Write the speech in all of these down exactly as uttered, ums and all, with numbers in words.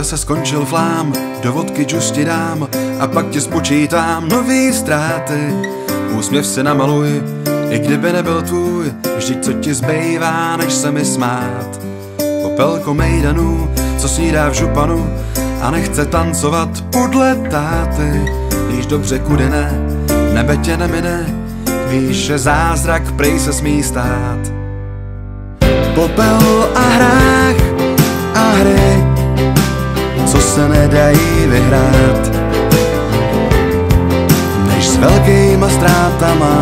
zase skončil flám, do vodky džus ti dám a pak ti spočítám nový ztráty. Úsměv si namaluj, i kdyby nebyl tvůj, vždyť co ti zbývá, než se mi smát. Popelko mejdanů, co snídá v županu a nechce tancovat podle táty. Víš dobře, kudy ne, nebe tě nemine, víš, že zázrak prej se smí stát. Popel a hrách a hry, co se nedají vyhrát, než s velkýma ztrátama.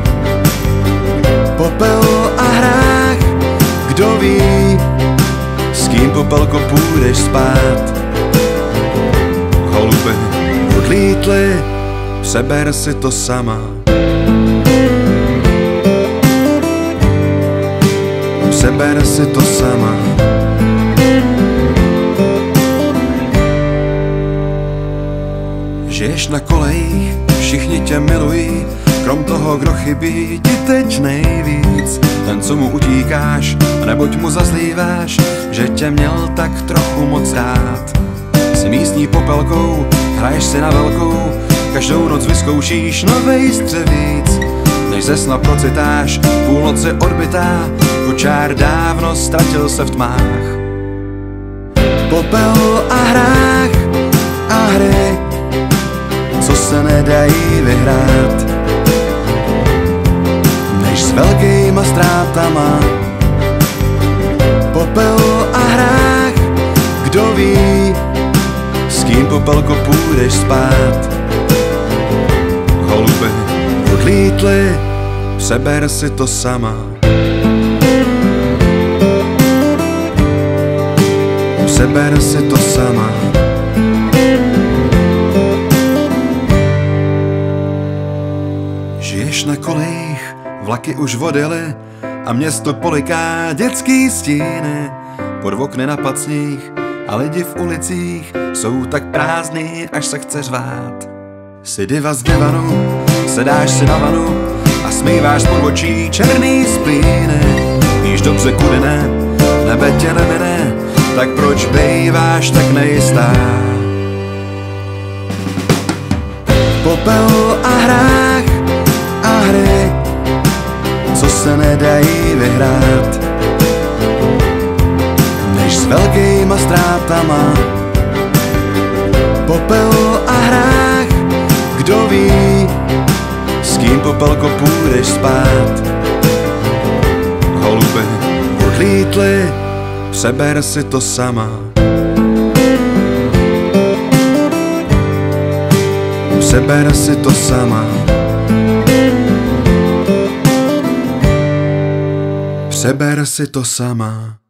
Popel a hrách, kdo ví, s kým, Popelko, půjdeš spát. Holuby odlítly, přeber si to sama. Přeber si to sama. Žiješ na kolejích, všichni tě milují, krom toho, kdo chybí ti teď nejvíc. Ten, co mu utíkáš, neboť mu zazlíváš, že tě měl tak trochu moc rád. Jsi místní Popelkou, hraješ si na velkou, každou noc vyzkoušíš novej střevíc. Než ze sna procitáš, půlnoc je odbytá, kočár dávno ztratil se v tmách. Popel a hrách a hry, co se nedají vyhrát, než s velkýma ztrátama. Popel a hrách, kdo ví, s kým, Popelko, půjdeš spát. Holuby odlítly, přeber si to sama. Přeber si to sama. Žiješ na kolejích, vlaky už odjely a město poliká dětský stíny. Pod okny na pacních a lidi v ulicích jsou tak prázdný, až se chce řvát. Jsi diva z divanu, sedáš si na vanu a smýváš pod očí černý splíny. Víš dobře, kudy ne, nebe tě nemine, tak proč bejváš tak nejistá? Popel a hrách a hry, co se nedají vyhrát, než s velkýma ztrátama. Popel a hrách, kdo ví, s kým, Popelko, půjdeš spát. Holuby odlítly, přeber si to sama. Přeber si to sama. Přeber si to sama.